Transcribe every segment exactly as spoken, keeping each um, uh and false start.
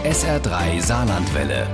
S R drei Saarlandwelle.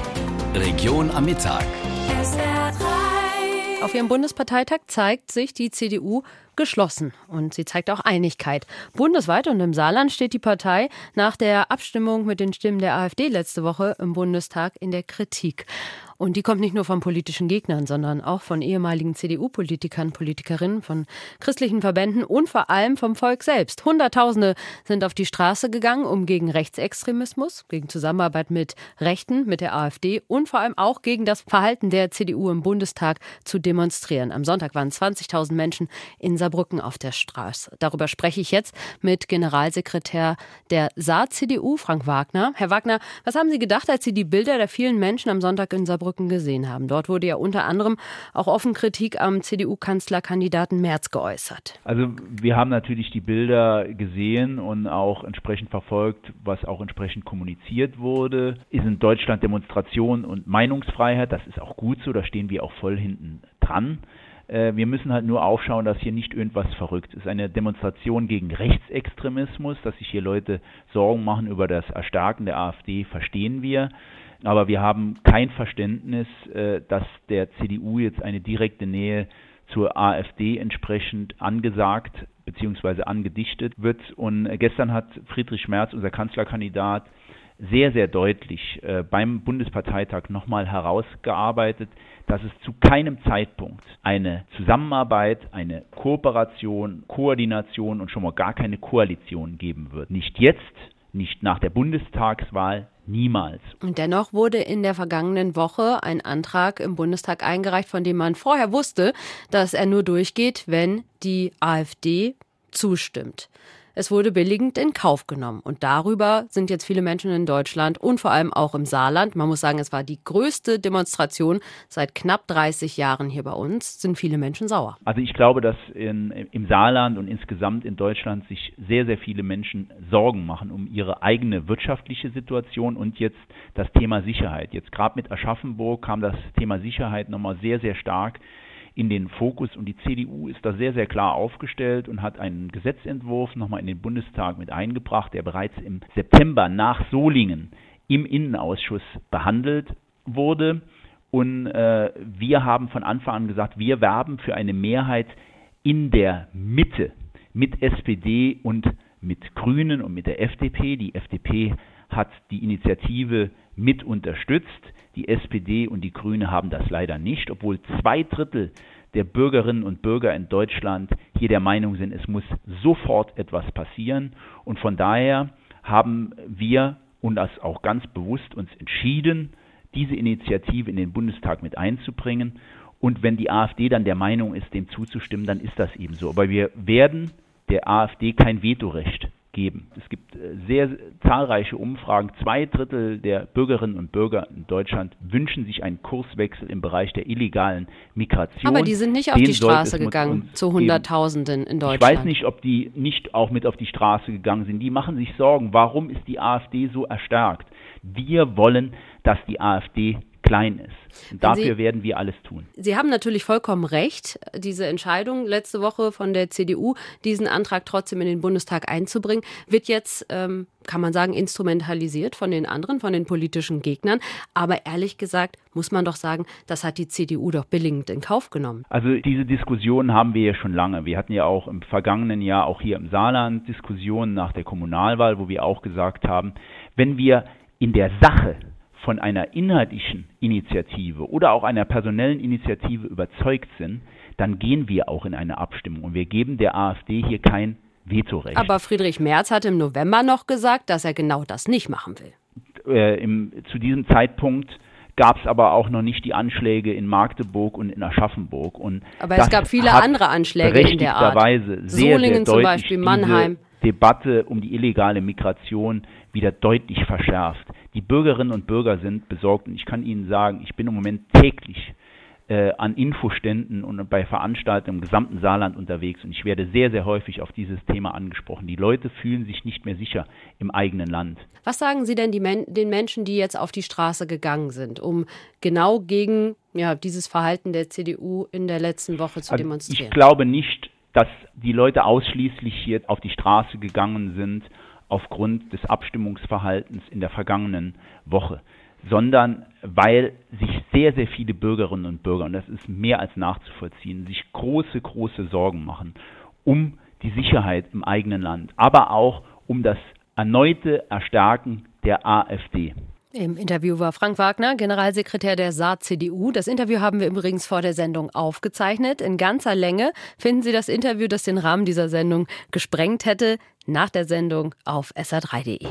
Region am Mittag. S R drei. Auf ihrem Bundesparteitag zeigt sich die C D U geschlossen und sie zeigt auch Einigkeit. Bundesweit und im Saarland steht die Partei nach der Abstimmung mit den Stimmen der AfD letzte Woche im Bundestag in der Kritik. Und die kommt nicht nur von politischen Gegnern, sondern auch von ehemaligen C D U-Politikern, Politikerinnen, von christlichen Verbänden und vor allem vom Volk selbst. Hunderttausende sind auf die Straße gegangen, um gegen Rechtsextremismus, gegen Zusammenarbeit mit Rechten, mit der AfD und vor allem auch gegen das Verhalten der C D U im Bundestag zu demonstrieren. Am Sonntag waren zwanzigtausend Menschen in Saarbrücken auf der Straße. Darüber spreche ich jetzt mit Generalsekretär der Saar-C D U, Frank Wagner. Herr Wagner, was haben Sie gedacht, als Sie die Bilder der vielen Menschen am Sonntag in Saarbrücken gesehen haben? Dort wurde ja unter anderem auch offen Kritik am C D U-Kanzlerkandidaten Merz geäußert. Also wir haben natürlich die Bilder gesehen und auch entsprechend verfolgt, was auch entsprechend kommuniziert wurde. Ist in Deutschland Demonstration und Meinungsfreiheit, das ist auch gut so, da stehen wir auch voll hinten dran. Wir müssen halt nur aufschauen, dass hier nicht irgendwas verrückt ist. Eine Demonstration gegen Rechtsextremismus, dass sich hier Leute Sorgen machen über das Erstarken der AfD, verstehen wir. Aber wir haben kein Verständnis, dass der C D U jetzt eine direkte Nähe zur AfD entsprechend angesagt bzw. angedichtet wird. Und gestern hat Friedrich Merz, unser Kanzlerkandidat, sehr, sehr deutlich äh, beim Bundesparteitag nochmal herausgearbeitet, dass es zu keinem Zeitpunkt eine Zusammenarbeit, eine Kooperation, Koordination und schon mal gar keine Koalition geben wird. Nicht jetzt, nicht nach der Bundestagswahl, niemals. Und dennoch wurde in der vergangenen Woche ein Antrag im Bundestag eingereicht, von dem man vorher wusste, dass er nur durchgeht, wenn die AfD zustimmt. Es wurde billigend in Kauf genommen. Und darüber sind jetzt viele Menschen in Deutschland und vor allem auch im Saarland. Man muss sagen, es war die größte Demonstration seit knapp dreißig Jahren hier bei uns. Sind viele Menschen sauer. Also ich glaube, dass in, im Saarland und insgesamt in Deutschland sich sehr, sehr viele Menschen Sorgen machen um ihre eigene wirtschaftliche Situation und jetzt das Thema Sicherheit. Jetzt gerade mit Aschaffenburg kam das Thema Sicherheit nochmal sehr, sehr stark in den Fokus und die C D U ist da sehr, sehr klar aufgestellt und hat einen Gesetzentwurf nochmal in den Bundestag mit eingebracht, der bereits im September nach Solingen im Innenausschuss behandelt wurde. Und äh, wir haben von Anfang an gesagt, wir werben für eine Mehrheit in der Mitte mit S P D und mit Grünen und mit der F D P. Die F D P hat die Initiative mit unterstützt. Die S P D und die Grüne haben das leider nicht, obwohl zwei Drittel der Bürgerinnen und Bürger in Deutschland hier der Meinung sind, es muss sofort etwas passieren. Und von daher haben wir und das auch ganz bewusst uns entschieden, diese Initiative in den Bundestag mit einzubringen. Und wenn die AfD dann der Meinung ist, dem zuzustimmen, dann ist das eben so. Aber wir werden der AfD kein Vetorecht geben. Es gibt sehr zahlreiche Umfragen. Zwei Drittel der Bürgerinnen und Bürger in Deutschland wünschen sich einen Kurswechsel im Bereich der illegalen Migration. Aber die sind nicht auf Den die Straße gegangen, zu Hunderttausenden in Deutschland. Ich weiß nicht, ob die nicht auch mit auf die Straße gegangen sind. Die machen sich Sorgen. Warum ist die AfD so erstarkt? Wir wollen, dass die AfD klein ist. Und dafür Sie, werden wir alles tun. Sie haben natürlich vollkommen recht. Diese Entscheidung letzte Woche von der C D U, diesen Antrag trotzdem in den Bundestag einzubringen, wird jetzt, ähm, kann man sagen, instrumentalisiert von den anderen, von den politischen Gegnern. Aber ehrlich gesagt, muss man doch sagen, das hat die C D U doch billigend in Kauf genommen. Also diese Diskussion haben wir ja schon lange. Wir hatten ja auch im vergangenen Jahr, auch hier im Saarland, Diskussionen nach der Kommunalwahl, wo wir auch gesagt haben, wenn wir in der Sache von einer inhaltlichen Initiative oder auch einer personellen Initiative überzeugt sind, dann gehen wir auch in eine Abstimmung und wir geben der AfD hier kein Vetorecht. Aber Friedrich Merz hat im November noch gesagt, dass er genau das nicht machen will. Äh, im, zu diesem Zeitpunkt gab es aber auch noch nicht die Anschläge in Magdeburg und in Aschaffenburg. Und aber es gab viele andere Anschläge in der Art. Sehr, Solingen sehr zum Beispiel, Mannheim. Debatte um die illegale Migration wieder deutlich verschärft. Die Bürgerinnen und Bürger sind besorgt und ich kann Ihnen sagen, ich bin im Moment täglich äh, an Infoständen und bei Veranstaltungen im gesamten Saarland unterwegs und ich werde sehr, sehr häufig auf dieses Thema angesprochen. Die Leute fühlen sich nicht mehr sicher im eigenen Land. Was sagen Sie denn die Men- den Menschen, die jetzt auf die Straße gegangen sind, um genau gegen ja, dieses Verhalten der C D U in der letzten Woche zu also demonstrieren? Ich glaube nicht, dass die Leute ausschließlich hier auf die Straße gegangen sind aufgrund des Abstimmungsverhaltens in der vergangenen Woche, sondern weil sich sehr, sehr viele Bürgerinnen und Bürger, und das ist mehr als nachzuvollziehen, sich große, große Sorgen machen um die Sicherheit im eigenen Land, aber auch um das erneute Erstarken der AfD. Im Interview war Frank Wagner, Generalsekretär der Saar-C D U. Das Interview haben wir übrigens vor der Sendung aufgezeichnet. In ganzer Länge finden Sie das Interview, das den Rahmen dieser Sendung gesprengt hätte, nach der Sendung auf S R drei punkt de.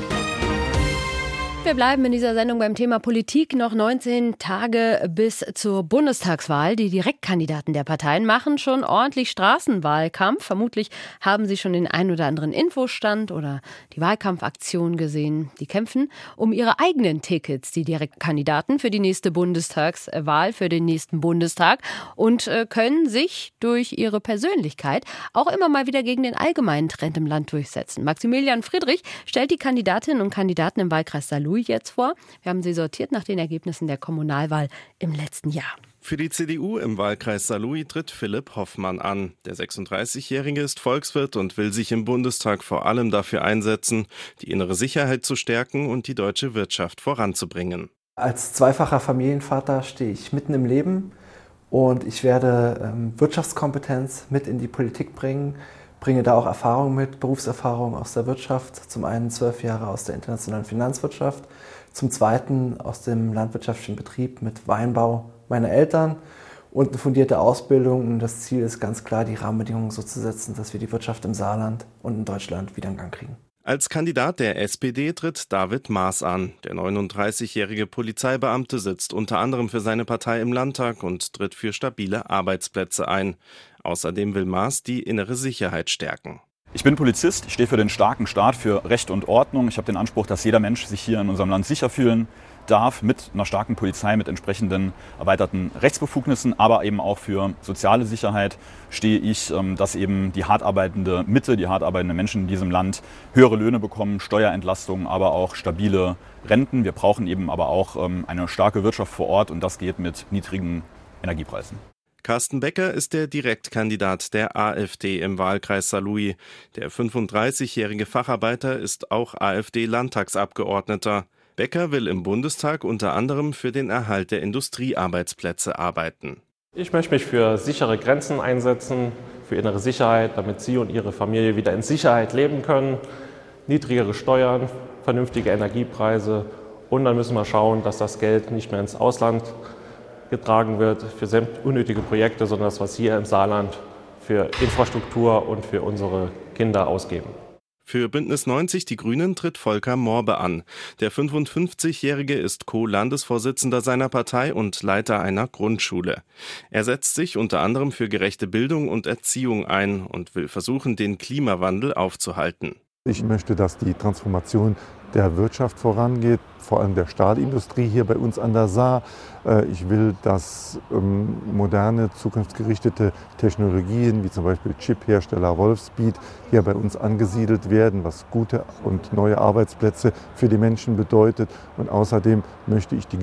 Wir bleiben in dieser Sendung beim Thema Politik. Noch neunzehn Tage bis zur Bundestagswahl. Die Direktkandidaten der Parteien machen schon ordentlich Straßenwahlkampf. Vermutlich haben Sie schon den ein oder anderen Infostand oder die Wahlkampfaktion gesehen. Die kämpfen um ihre eigenen Tickets, die Direktkandidaten für die nächste Bundestagswahl, für den nächsten Bundestag und äh, können sich durch ihre Persönlichkeit auch immer mal wieder gegen den allgemeinen Trend im Land durchsetzen. Maximilian Friedrich stellt die Kandidatinnen und Kandidaten im Wahlkreis Saarlouis jetzt vor. Wir haben sie sortiert nach den Ergebnissen der Kommunalwahl im letzten Jahr. Für die C D U im Wahlkreis Saarlouis tritt Philipp Hoffmann an. Der sechsunddreißigjährige ist Volkswirt und will sich im Bundestag vor allem dafür einsetzen, die innere Sicherheit zu stärken und die deutsche Wirtschaft voranzubringen. Als zweifacher Familienvater stehe ich mitten im Leben und ich werde ähm, Wirtschaftskompetenz mit in die Politik bringen. Bringe da auch Erfahrung mit, Berufserfahrung aus der Wirtschaft, zum einen zwölf Jahre aus der internationalen Finanzwirtschaft, zum zweiten aus dem landwirtschaftlichen Betrieb mit Weinbau meiner Eltern und eine fundierte Ausbildung. Und das Ziel ist ganz klar, die Rahmenbedingungen so zu setzen, dass wir die Wirtschaft im Saarland und in Deutschland wieder in Gang kriegen. Als Kandidat der S P D tritt David Maas an. Der neununddreißigjährige Polizeibeamte sitzt unter anderem für seine Partei im Landtag und tritt für stabile Arbeitsplätze ein. Außerdem will Maas die innere Sicherheit stärken. Ich bin Polizist, ich stehe für den starken Staat, für Recht und Ordnung. Ich habe den Anspruch, dass jeder Mensch sich hier in unserem Land sicher fühlen darf, mit einer starken Polizei, mit entsprechenden erweiterten Rechtsbefugnissen, aber eben auch für soziale Sicherheit stehe ich, dass eben die hart arbeitende Mitte, die hart arbeitenden Menschen in diesem Land höhere Löhne bekommen, Steuerentlastungen, aber auch stabile Renten. Wir brauchen eben aber auch eine starke Wirtschaft vor Ort und das geht mit niedrigen Energiepreisen. Carsten Becker ist der Direktkandidat der AfD im Wahlkreis Saarlouis. Der fünfunddreißigjährige Facharbeiter ist auch AfD-Landtagsabgeordneter. Becker will im Bundestag unter anderem für den Erhalt der Industriearbeitsplätze arbeiten. Ich möchte mich für sichere Grenzen einsetzen, für innere Sicherheit, damit Sie und Ihre Familie wieder in Sicherheit leben können. Niedrigere Steuern, vernünftige Energiepreise und dann müssen wir schauen, dass das Geld nicht mehr ins Ausland getragen wird für sämtliche unnötige Projekte, sondern das, was hier im Saarland für Infrastruktur und für unsere Kinder ausgeben. Für Bündnis neunzig Die Grünen tritt Volker Morbe an. Der fünfundfünfzigjährige ist Co-Landesvorsitzender seiner Partei und Leiter einer Grundschule. Er setzt sich unter anderem für gerechte Bildung und Erziehung ein und will versuchen, den Klimawandel aufzuhalten. Ich möchte, dass die Transformation der Wirtschaft vorangeht, vor allem der Stahlindustrie hier bei uns an der Saar. Ich will, dass moderne, zukunftsgerichtete Technologien, wie zum Beispiel Chiphersteller Wolfspeed, hier bei uns angesiedelt werden, was gute und neue Arbeitsplätze für die Menschen bedeutet. Und außerdem möchte ich die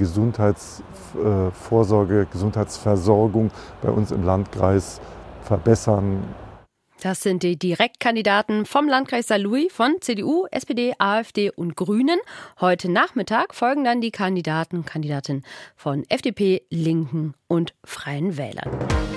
Gesundheitsvorsorge, Gesundheitsversorgung bei uns im Landkreis verbessern. Das sind die Direktkandidaten vom Landkreis Saarlouis von C D U, S P D, AfD und Grünen. Heute Nachmittag folgen dann die Kandidaten und Kandidatinnen von F D P, Linken und Freien Wählern.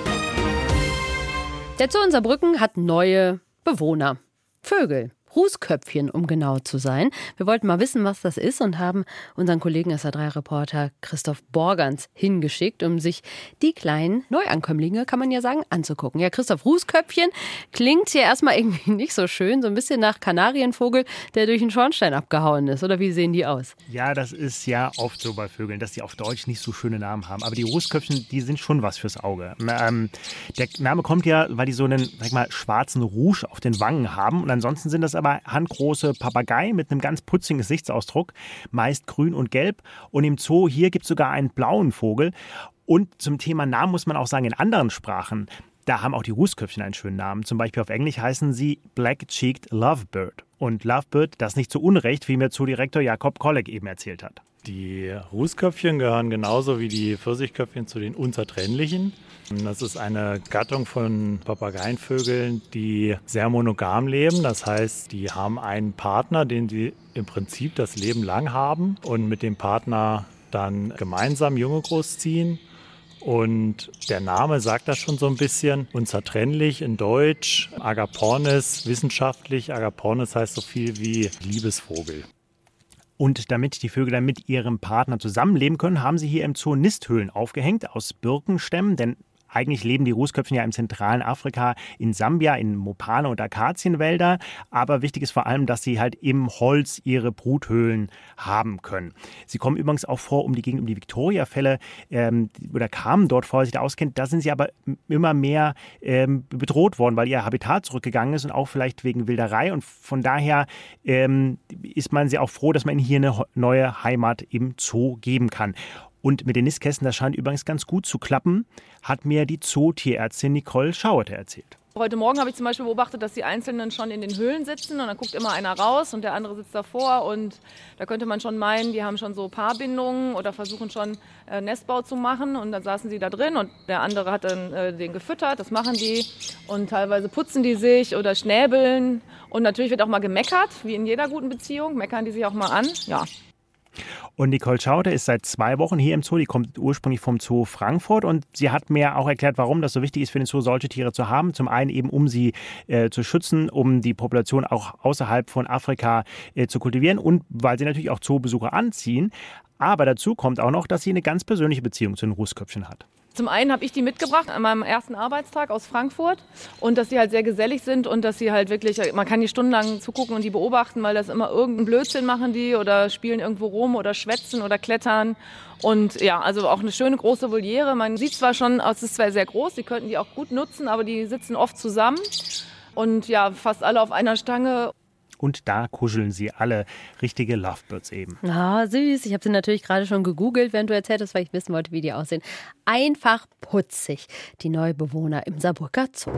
Der Zoo in Saarbrücken hat neue Bewohner. Vögel. Rußköpfchen, um genau zu sein. Wir wollten mal wissen, was das ist und haben unseren Kollegen S R drei Reporter Christoph Borgans hingeschickt, um sich die kleinen Neuankömmlinge, kann man ja sagen, anzugucken. Ja, Christoph, Rußköpfchen klingt hier erstmal irgendwie nicht so schön, so ein bisschen nach Kanarienvogel, der durch den Schornstein abgehauen ist. Oder wie sehen die aus? Ja, das ist ja oft so bei Vögeln, dass die auf Deutsch nicht so schöne Namen haben. Aber die Rußköpfchen, die sind schon was fürs Auge. Ähm, der Name kommt ja, weil die so einen, sag ich mal, schwarzen Rouge auf den Wangen haben. Und ansonsten sind das aber handgroße Papageien mit einem ganz putzigen Gesichtsausdruck, meist grün und gelb. Und im Zoo hier gibt es sogar einen blauen Vogel. Und zum Thema Namen muss man auch sagen, in anderen Sprachen, da haben auch die Rußköpfchen einen schönen Namen. Zum Beispiel auf Englisch heißen sie Black-Cheeked Lovebird. Und Lovebird, das nicht zu Unrecht, wie mir Zoodirektor Jakob Kolleg eben erzählt hat. Die Rußköpfchen gehören genauso wie die Pfirsichköpfchen zu den unzertrennlichen. Das ist eine Gattung von Papageienvögeln, die sehr monogam leben. Das heißt, die haben einen Partner, den sie im Prinzip das Leben lang haben und mit dem Partner dann gemeinsam Junge großziehen. Und der Name sagt das schon so ein bisschen. Unzertrennlich in Deutsch, Agapornis wissenschaftlich. Agapornis heißt so viel wie Liebesvogel. Und damit die Vögel dann mit ihrem Partner zusammenleben können, haben sie hier im Zoo Nisthöhlen aufgehängt aus Birkenstämmen, denn eigentlich leben die Rußköpfchen ja im zentralen Afrika, in Sambia, in Mopane- und Akazienwälder. Aber wichtig ist vor allem, dass sie halt im Holz ihre Bruthöhlen haben können. Sie kommen übrigens auch vor um die Gegend um die Victoria-Fälle ähm, oder kamen dort vor, sich da auskennt. Da sind sie aber immer mehr ähm, bedroht worden, weil ihr Habitat zurückgegangen ist und auch vielleicht wegen Wilderei. Und von daher ähm, ist man sehr auch froh, dass man ihnen hier eine neue Heimat im Zoo geben kann. Und mit den Nistkästen, das scheint übrigens ganz gut zu klappen, hat mir die Zootierärztin Nicole Schauerte erzählt. Heute Morgen habe ich zum Beispiel beobachtet, dass die Einzelnen schon in den Höhlen sitzen und dann guckt immer einer raus und der andere sitzt davor und da könnte man schon meinen, die haben schon so Paarbindungen oder versuchen schon äh, Nestbau zu machen und dann saßen sie da drin und der andere hat dann äh, den gefüttert, das machen die und teilweise putzen die sich oder schnäbeln und natürlich wird auch mal gemeckert, wie in jeder guten Beziehung, meckern die sich auch mal an, ja. Und Nicole Schauerte ist seit zwei Wochen hier im Zoo. Die kommt ursprünglich vom Zoo Frankfurt und sie hat mir auch erklärt, warum das so wichtig ist für den Zoo, solche Tiere zu haben. Zum einen eben, um sie äh, zu schützen, um die Population auch außerhalb von Afrika äh, zu kultivieren und weil sie natürlich auch Zoobesucher anziehen. Aber dazu kommt auch noch, dass sie eine ganz persönliche Beziehung zu den Rußköpfchen hat. Zum einen habe ich die mitgebracht an meinem ersten Arbeitstag aus Frankfurt und dass sie halt sehr gesellig sind und dass sie halt wirklich, man kann die stundenlang zugucken und die beobachten, weil das immer irgendeinen Blödsinn machen die oder spielen irgendwo rum oder schwätzen oder klettern und ja, also auch eine schöne große Voliere. Man sieht zwar schon, es ist zwar sehr groß, die könnten die auch gut nutzen, aber die sitzen oft zusammen und ja, fast alle auf einer Stange. Und da kuscheln sie alle, richtige Lovebirds eben. Ah, süß. Ich habe sie natürlich gerade schon gegoogelt, während du erzählt hast, weil ich wissen wollte, wie die aussehen. Einfach putzig, die Neubewohner im Saarbrücker Zoo.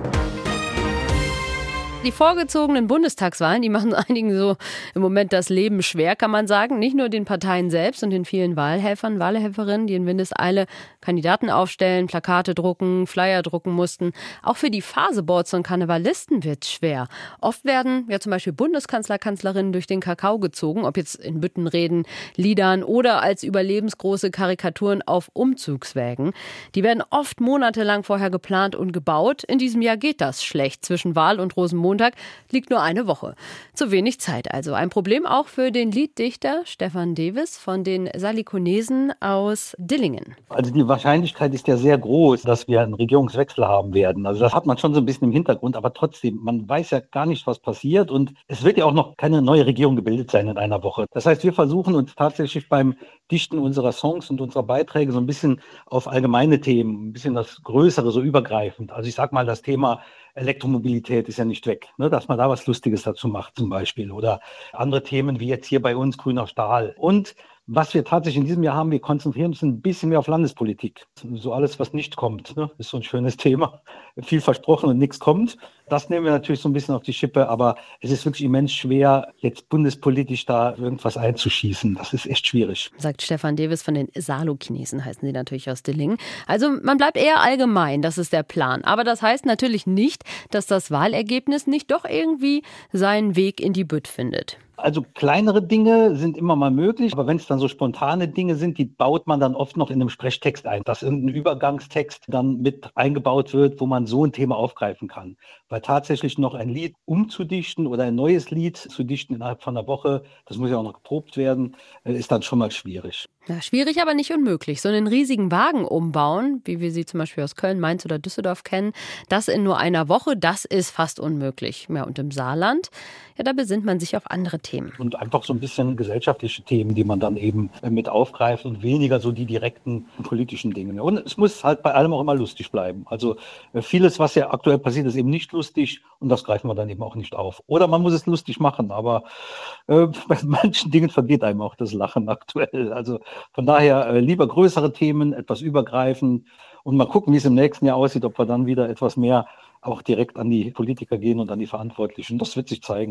Die vorgezogenen Bundestagswahlen, die machen einigen so im Moment das Leben schwer, kann man sagen. Nicht nur den Parteien selbst und den vielen Wahlhelfern, Wahlhelferinnen, die in Windeseile Kandidaten aufstellen, Plakate drucken, Flyer drucken mussten. Auch für die Phaseboards und Karnevalisten wird es schwer. Oft werden ja zum Beispiel Bundeskanzler, Kanzlerinnen durch den Kakao gezogen, ob jetzt in Büttenreden, Liedern oder als überlebensgroße Karikaturen auf Umzugswägen. Die werden oft monatelang vorher geplant und gebaut. In diesem Jahr geht das schlecht. Zwischen Wahl und Rosenmontag Montag liegt nur eine Woche. Zu wenig Zeit also. Ein Problem auch für den Lieddichter Stefan Dewes von den Salikonesen aus Dillingen. Also die Wahrscheinlichkeit ist ja sehr groß, dass wir einen Regierungswechsel haben werden. Also das hat man schon so ein bisschen im Hintergrund, aber trotzdem, man weiß ja gar nicht, was passiert und es wird ja auch noch keine neue Regierung gebildet sein in einer Woche. Das heißt, wir versuchen uns tatsächlich beim Dichten unserer Songs und unserer Beiträge so ein bisschen auf allgemeine Themen, ein bisschen das Größere, so übergreifend. Also ich sag mal, das Thema Elektromobilität ist ja nicht weg, ne? Dass man da was Lustiges dazu macht zum Beispiel oder andere Themen wie jetzt hier bei uns grüner Stahl. Und was wir tatsächlich in diesem Jahr haben, wir konzentrieren uns ein bisschen mehr auf Landespolitik. So alles, was nicht kommt, ne? Ist so ein schönes Thema. Viel versprochen und nichts kommt. Das nehmen wir natürlich so ein bisschen auf die Schippe, aber es ist wirklich immens schwer, jetzt bundespolitisch da irgendwas einzuschießen. Das ist echt schwierig. Sagt Stefan Dewes von den Salo-Chinesen, heißen sie natürlich aus Dillingen. Also man bleibt eher allgemein, das ist der Plan. Aber das heißt natürlich nicht, dass das Wahlergebnis nicht doch irgendwie seinen Weg in die Bütt findet. Also kleinere Dinge sind immer mal möglich, aber wenn es dann so spontane Dinge sind, die baut man dann oft noch in einem Sprechtext ein, dass irgendein Übergangstext dann mit eingebaut wird, wo man so ein Thema aufgreifen kann. Weil tatsächlich noch ein Lied umzudichten oder ein neues Lied zu dichten innerhalb von einer Woche, das muss ja auch noch geprobt werden, ist dann schon mal schwierig. Ja, schwierig, aber nicht unmöglich. So einen riesigen Wagen umbauen, wie wir sie zum Beispiel aus Köln, Mainz oder Düsseldorf kennen, das in nur einer Woche, das ist fast unmöglich. Ja, und im Saarland, ja, da besinnt man sich auf andere Themen. Und einfach so ein bisschen gesellschaftliche Themen, die man dann eben mit aufgreift und weniger so die direkten politischen Dinge. Und es muss halt bei allem auch immer lustig bleiben. Also vieles, was ja aktuell passiert, ist eben nicht lustig und das greifen wir dann eben auch nicht auf. Oder man muss es lustig machen, aber äh, bei manchen Dingen vergeht einem auch das Lachen aktuell. Also von daher äh, lieber größere Themen, etwas übergreifend und mal gucken, wie es im nächsten Jahr aussieht, ob wir dann wieder etwas mehr auch direkt an die Politiker gehen und an die Verantwortlichen. Das wird sich zeigen.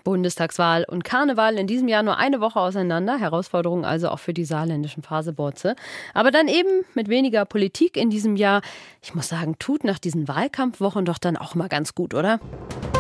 Bundestagswahl und Karneval in diesem Jahr nur eine Woche auseinander. Herausforderung also auch für die saarländischen Faseborze. Aber dann eben mit weniger Politik in diesem Jahr. Ich muss sagen, tut nach diesen Wahlkampfwochen doch dann auch mal ganz gut, oder?